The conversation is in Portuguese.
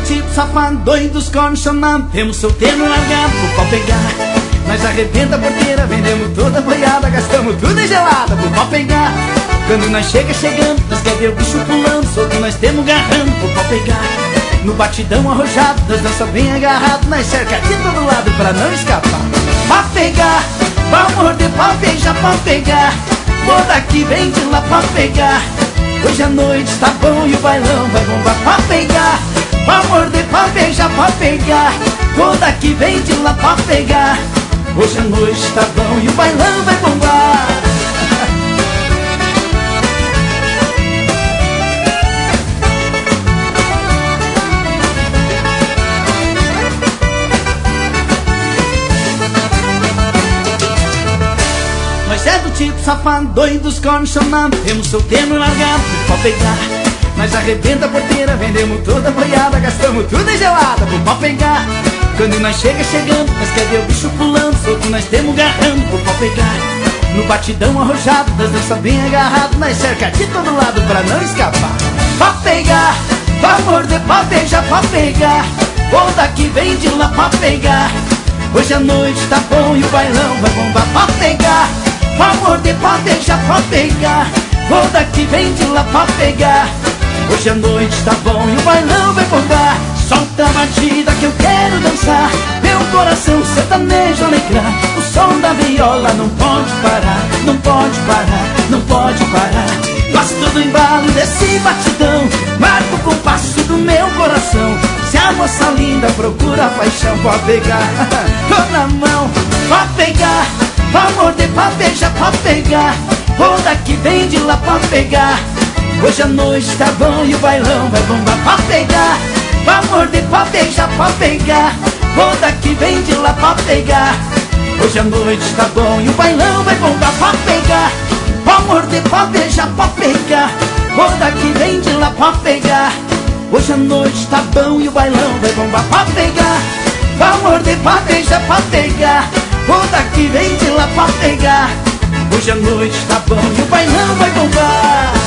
tipo safado, doido dos cornos chamando. Temos solteiro largado pro pau pegar. Nós arrebenta a porteira, vendemos toda a boiada, gastamos tudo em gelada pro pau pegar. Quando nós chegando, nós quer ver o bicho pulando solto, nós temos garrando pro pau pegar. No batidão arrojado, nós dança bem agarrado, nós cerca de todo lado pra não escapar. Pra pegar, pra morder, pra beijar, pra pegar. Vou daqui, vem de lá pra pegar. Hoje a noite tá bom e o bailão vai bombar. Pra pegar, pra morder, pra beijar, pra pegar. Vou daqui, vem de lá pra pegar. Hoje a noite tá bom e o bailão vai bombar. Nós é do tipo safado, doido dos cornos chamando. Temos solteiro largado pro pau pegar. Nós arrebenta a porteira, vendemos toda a boiada, gastamos tudo em gelada pro pau pegar. Quando nós chegando, nós quer ver o bicho pulando solto, nós temos garrando pro pau pegar. No batidão arrojado, nós dança bem agarrado, nós cerca de todo lado pra não escapar. Pra pegar, pra morder, pra beijar, pra pegar. Vou daqui, vem de lá pra pegar. Hoje a noite tá bom e o bailão vai bombar. Pra pegar, pra morder, pra beijar, pra pegar. Vou daqui, vem de lá pra pegar. Hoje a noite tá bom e o bailão vai bombar. Solta a batida que eu quero dançar, meu coração sertanejo alegrar. O som da viola não pode parar, não pode parar, não pode parar. Gosto do embalo desse batidão, marco o compasso do meu coração. Se a moça linda procura paixão, pode pegar, tô na mão. Pode pegar, pode morder, pode beijar, pode pegar. Vou daqui, vem de lá, pode pegar. Hoje a noite tá bom e o bailão vai bombar. Pode pegar, pra morder, pra beijar, pra pegar. Vou daqui, vem de lá pra pegar. Hoje a noite tá bom e o bailão vai bombar. Pra pegar, pra morder, pra beijar, pra pegar. Vou daqui, vem de lá pra pegar. Hoje a noite tá bom e o bailão vai bombar. Pra pegar, pra morder, pra beijar, pra pegar. Vou daqui, vem de lá pra pegar. Hoje a noite tá bom e o bailão vai bombar.